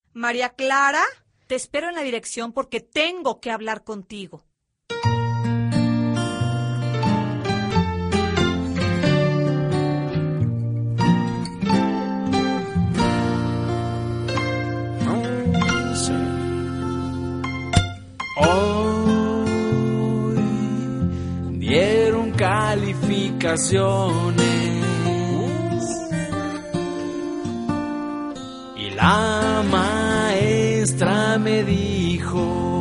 María Clara. Te espero en la dirección porque tengo que hablar contigo. Hoy dieron calificaciones y la maestra me dijo: